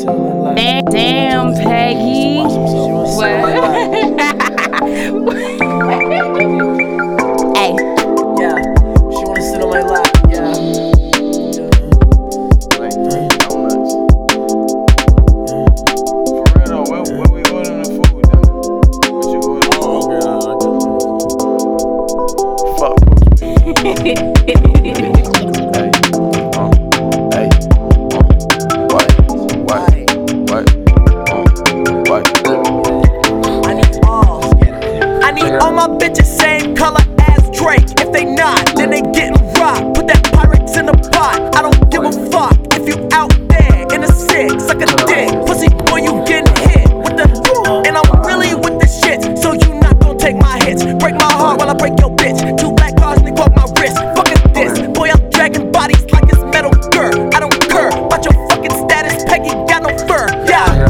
Damn, Peggy. What? Hey. Yeah, she wanna sit on my lap. Yeah. Like, donuts. For real though, where we ordering the food though? What you ordering? Fuck Postmates. All my bitches same color as Drake. If they not, then they getting rocked. Put that Pyrex in the pot. I don't give a fuck if you out there in a six, suck a dick. Pussy boy, you getting hit with the and I'm really with the shit. So you not gon' take my hits. Break my heart while I break your bitch. 2 black cars, they broke my wrist. Fuck is this? Boy, I'm dragging bodies like it's Metal Gear. I don't care about your fucking status. Peggy got no fur. Yeah.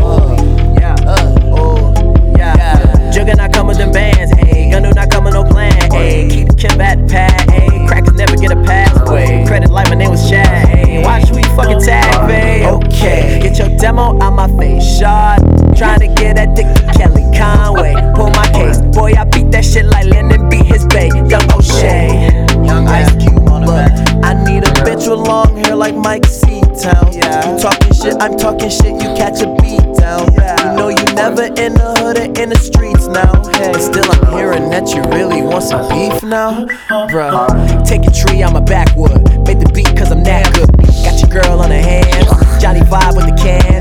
Jugger not come with them bands, ayy. Gun do not come with no plan, ayy. Keep the Kim at pad, ayy. Crackers never get a pathway. Credit like my name was Chad, ayy. Why should we fucking tag, babe? Okay, get your demo out my face, shot. Trying to get that dick to Kelly Conway. Pull my case, boy, I beat that shit like Lennon beat his bae. Young O'Shea, young Ice Cube on the back. I need a bitch with long hair like Mike C-Town. You talking shit, I'm talking shit, you catch a beat down. You know you never in the hood or in the streets now. Hey, still I'm hearing that you really want some beef now. Bruh, take a tree, I'm a backwood. Made the beat cause I'm that good. Got your girl on her hands, Johnny vibe with the can.